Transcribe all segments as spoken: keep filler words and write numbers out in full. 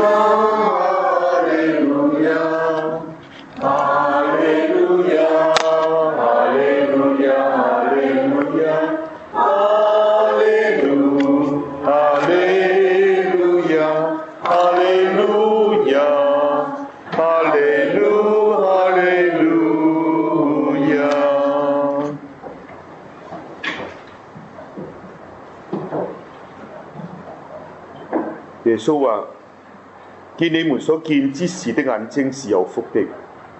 耶穌話：見你們所見之事的眼睛是有福的。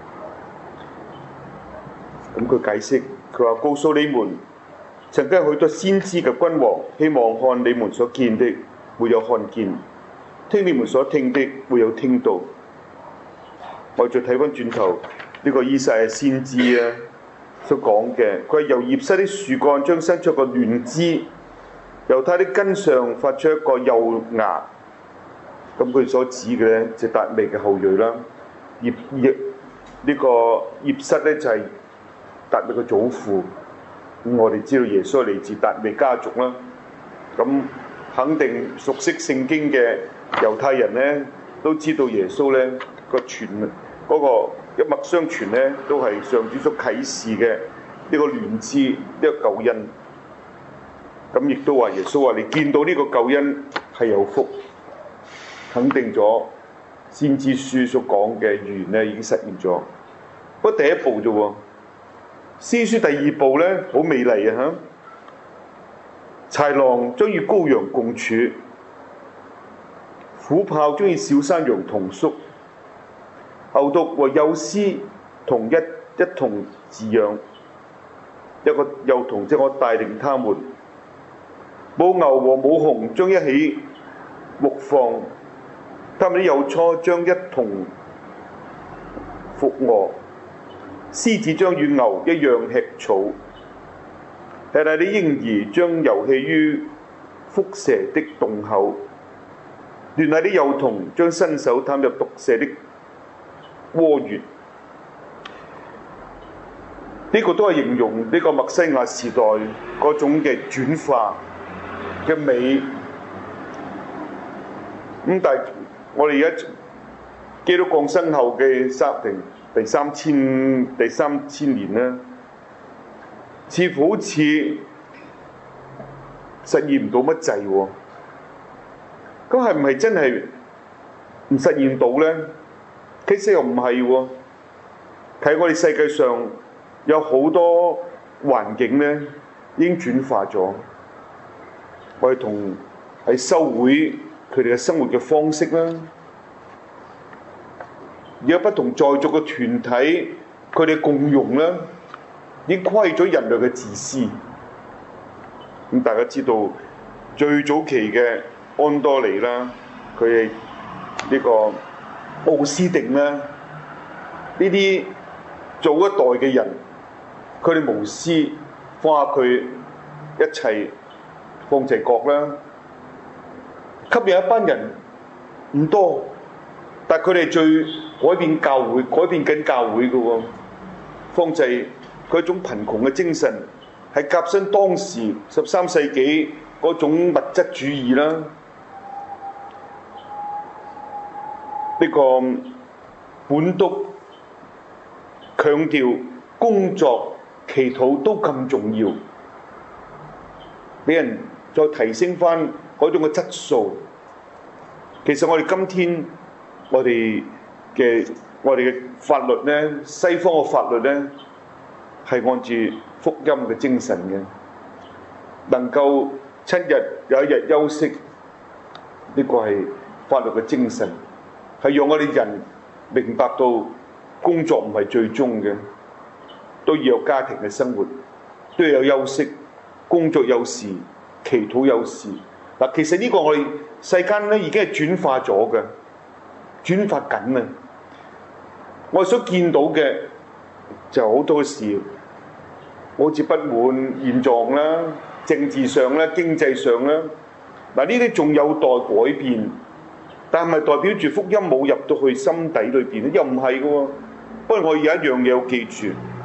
咁佢解釋，佢話告訴你們，曾經許多先知嘅君王，希望看你們所見的，沒有看見；聽你們所聽的，沒有聽到。我再睇翻轉頭，呢、這個以賽亞先知啊所講嘅，佢係由葉瑟的樹幹將生出個嫩枝，由它的根上發出一個幼芽。咁佢所指嘅咧就達味嘅後裔啦。葉葉呢個葉瑟咧就係、是、達味嘅祖父。咁我哋知道耶穌係嚟自達味家族啦。咁肯定熟悉聖經嘅猶太人咧都知道耶穌咧個傳嗰個一脈相傳咧都係上主所啟示嘅呢個嫩枝呢個救恩。咁亦都話耶穌話：你見到呢個救恩係有福。肯定咗先知書所講嘅預言咧已經實現咗。不過第一步啫喎，先書第二步咧好美麗啊嚇！豺狼將與羔羊共處，虎豹將與小山羊同宿，牛犢和幼獅同一一同飼養，一個幼童即我帶領他們。母牛和母熊將一起牧放。他們啲幼雛將一同伏臥，獅子將與牛一樣吃草，吃奶啲嬰兒將遊戲於蝮蛇的洞口，斷奶啲幼童將伸手探入毒蛇的窩穴。呢、這個都係形容呢個默西亞時代嗰種嘅轉化嘅美。咁但係我哋而家基督降生後嘅三定第三千第三千年咧，似乎好似實現唔到乜滯喎。咁係唔係真係唔實現到咧？其實又唔係喎。喺我哋世界上有好多環境咧已經轉化咗。我哋同喺修會。佢哋嘅生活嘅方式啦，有不同在俗嘅團體，佢哋共用啦，已經跨越咗人類嘅自私。咁大家知道最早期嘅安多尼啦，佢哋呢個奧斯定啦，呢啲早一代嘅人，佢哋無私放下佢一切放齊國啦。吸引一班人唔多，但係佢哋最改變教會、改變緊教會嘅喎。方濟佢一種貧窮嘅精神，係革新當時十三世紀嗰種物質主義啦。呢、這個本篤強調工作、祈禱都咁重要，俾人再提升返嗰種嘅質素。其實我哋今天我哋嘅我哋嘅法律咧，西方嘅法律咧係按住福音嘅精神嘅，能夠七日有一日休息，呢、這個係法律嘅精神，係讓我哋人明白到工作唔係最終嘅，都要有家庭嘅生活，都要有休息，工作有時，祈禱有時。嗱，其實呢個我哋世間咧已經係轉化咗嘅，轉化緊啊！我哋所見到嘅就好多事，好似不滿現狀啦、政治上啦、經濟上啦，嗱呢啲仲有待改變，但係咪代表住福音冇入到去心底裏邊咧？又唔係嘅喎。不過我有一樣嘢要記住，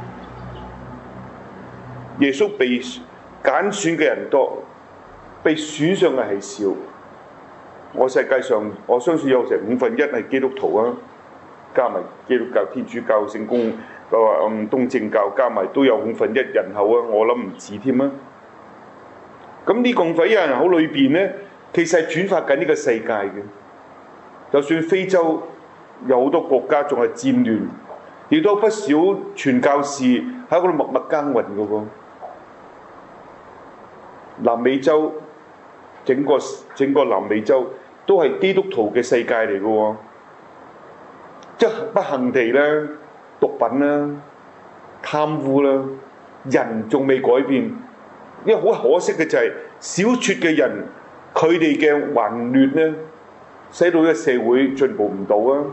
耶穌被揀選嘅人多，被選上嘅係少。 我世界上我相信有成五分一係基督徒啊，加埋基督教、天主教、聖公個嗯東正教加埋都有五分一人口啊，我諗唔止添啊。咁呢個五分一人口裏邊咧，其實係轉發緊呢個世界嘅。就算非洲有好多國家仲係戰亂，亦都有不少傳教士喺嗰度默默耕耘嘅喎。南美洲整個整個南美洲都係基督徒嘅世界嚟嘅喎，即係不幸地咧，毒品啦、貪污啦，人仲未改變。因為好可惜嘅就係小撮嘅人，佢哋嘅混亂咧，使到呢個社會進步唔到啊！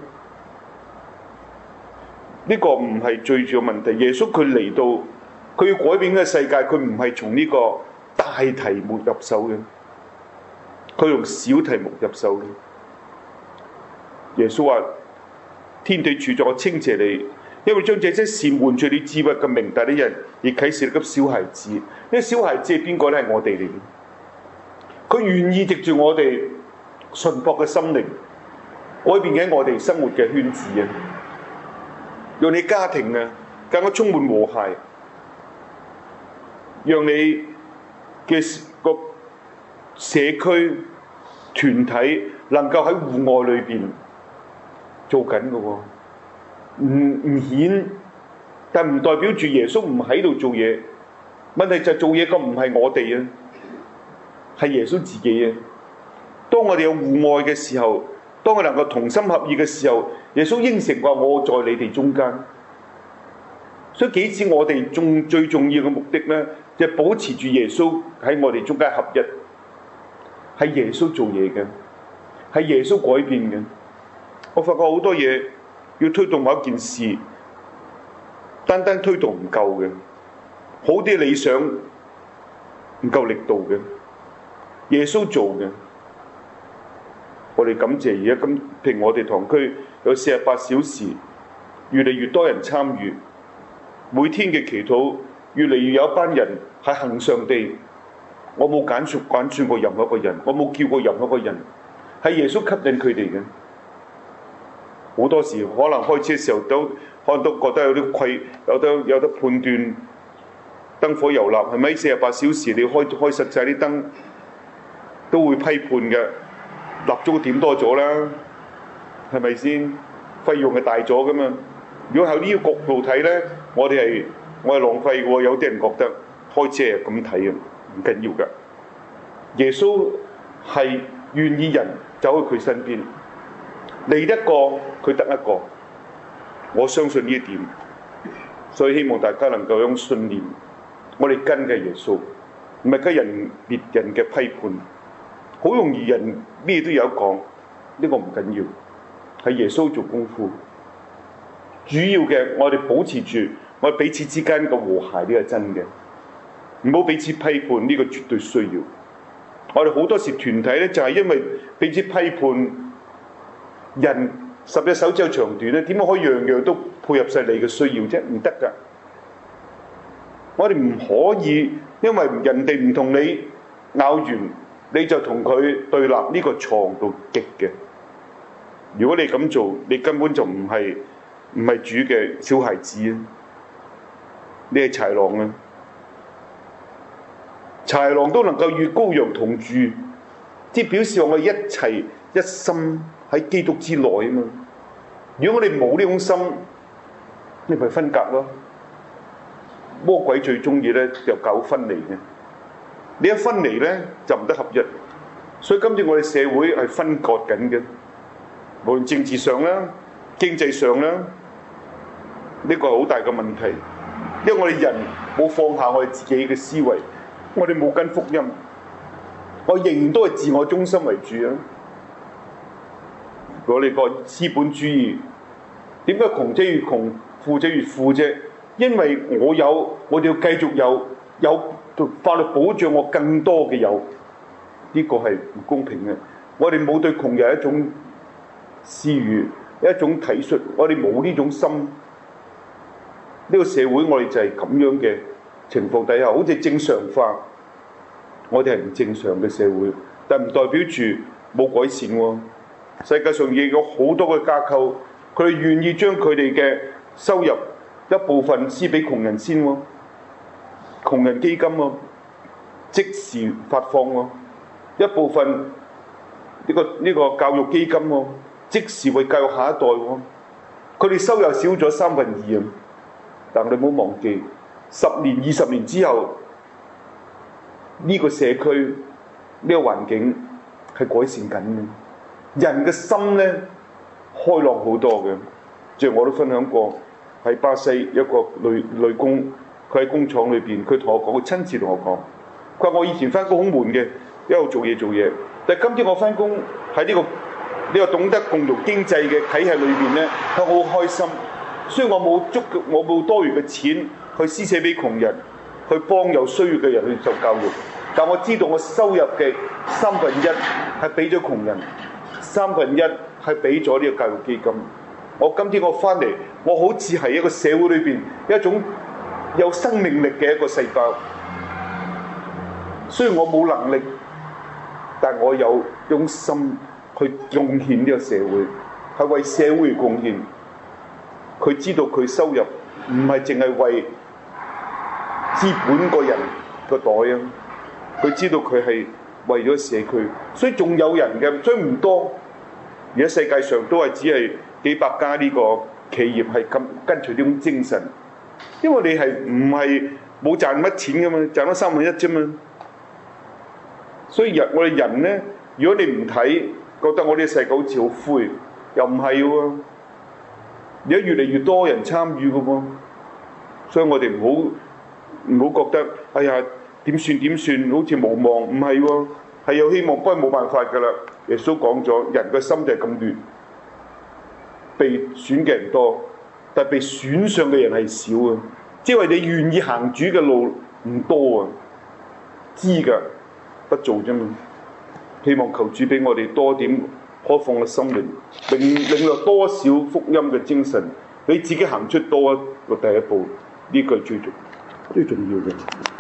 呢個唔係最主要問題。耶穌佢嚟到，佢要改變呢個世界，佢唔係從呢個大題目入手嘅，佢用小題目入手嘅。耶穌話：天地主宰，我稱謝你，因為將這些事瞞住你智慧嘅明大啲人，而啟示你給小孩子。呢個小孩子係邊個咧？係我哋嚟嘅。佢願意藉住我哋純樸嘅心靈，改變緊我哋生活嘅圈子啊！讓你家庭啊更加充滿和諧，讓你嘅個社區團體能夠喺戶外裏邊做緊嘅喎，唔唔顯，但唔代表住耶穌唔喺度做嘢。問題就係做嘢個唔係我哋啊，係耶穌自己啊。當我哋有戶外嘅時候，當我能夠同心合意嘅時候，耶穌應承話：我在你哋中間。所以幾次我哋重最重要嘅目的呢，就係保持住耶穌喺我哋中間合一，係耶穌做嘢嘅，係耶穌改變嘅。我發覺好多嘢要推動某一件事，單單推動唔夠嘅，好啲理想唔夠力度嘅，耶穌做嘅。我哋感謝而家今譬如我哋堂區有四十八小時，越嚟越多人參與，每天嘅祈禱越嚟越有一班人係恆常地。我冇揀選揀選過任何一個人，我冇叫過任何一個人，係耶穌吸引佢哋嘅。好多時可能開始嘅時候都可能都覺得有啲愧，有得有得判斷燈火遊覽係咪四十八小時你開開實際啲燈都會批判嘅。蠟燭點多咗啦，係咪先？費用係大咗噶嘛？如果喺呢個角度睇咧，我哋係我係浪費喎。有啲人覺得開車係咁睇啊，唔緊要噶。耶穌係願意人走喺佢身邊，嚟一個佢得一個。我相信呢一點，所以希望大家能夠用信念，我哋跟嘅耶穌，唔係跟人別人嘅批判。好容易人咩都有講，呢個唔緊要，係耶穌做功夫。主要嘅我哋保持住我哋彼此之間嘅和諧，呢個真嘅，唔好彼此批判，呢個絕對需要。我哋好多時團體咧就係因為彼此批判，人十隻手指有長短咧，點解可以樣樣都配合晒你嘅需要啫？唔得㗎。我哋唔可以因為人哋唔同你拗完，你就同佢對立，呢個錯到極嘅。如果你咁做，你根本就唔係唔係主嘅小孩子啊！你係豺狼啊！豺狼都能夠與羔羊同住，即係表示我哋一齊一心喺基督之內啊嘛！如果我哋冇呢種心，你咪分隔咯。魔鬼最中意咧就搞分離嘅。你一分離咧就唔得合一，所以今次我哋社會係分割緊嘅，無論政治上啦、經濟上啦，呢個係好大嘅問題。因為我哋人冇放下我哋自己嘅思維，我哋冇跟福音，我仍然都係自我中心為主啊！如果你個資本主義，點解窮者越窮，富者越富啫？因為我有，我哋要繼續有有。法律保障我更多嘅有，呢個係唔公平嘅。我哋冇對窮人一種施予，一種體恤，我哋冇呢種心。呢個社會我哋就係咁樣嘅情況底下，好似正常化，我哋係唔正常嘅社會，但唔代表住冇改善喎。世界上亦有好多嘅架構，佢哋願意將佢哋嘅收入一部分施俾窮人先喎，窮人基金喎，即時發放喎，一部分呢個呢個教育基金喎，即時為教育下一代喎。佢哋收入少咗三分二啊，但你唔好忘記，十年二十年之後，呢個社區呢個環境係改善緊嘅。人嘅心咧開朗好多嘅，即係我都分享過喺巴西一個女女工，佢喺工廠裏邊，佢同我講，佢親自同我講，佢話我以前翻工好悶嘅，一路做嘢做嘢，但係今天我翻工喺呢個呢、呢個懂得共同經濟嘅體系裏邊咧，我好開心。雖然我冇足我冇多餘嘅錢去施捨俾窮人，去幫有需要嘅人去受教育，但我知道我收入嘅三分一係俾咗窮人。三分一係俾咗呢個教育基金。我今天我翻嚟，我好似係一個社會裏邊一種有生命力嘅一個細胞。雖然我冇能力，但我有用心去貢獻呢個社會，係為社會貢獻。佢知道佢收入唔係淨係為資本個人個袋啊，佢知道佢係為咗社區，所以仲有人嘅，所以唔多。而家世界上都係只係幾百家呢個企業係咁跟隨呢種精神，因為你係唔係冇賺乜錢噶嘛，賺咗三分一啫嘛。所以人我哋人咧，如果你唔睇，覺得我呢個世界好似好灰，又唔係喎。而家越嚟越多人參與嘅喎，所以我哋唔好唔好覺得，哎呀點算點算，好似無望，唔係喎。係有希望，不過冇辦法㗎啦。耶穌講咗，人嘅心就係咁亂，被選嘅人多，但係被選上嘅人係少啊。即係話你願意行主嘅路唔多啊，知㗎，不做啫嘛。希望求主俾我哋多點開放嘅心靈，令令到多少福音嘅精神，你自己行出多一個第一步，呢個係最重最重要嘅。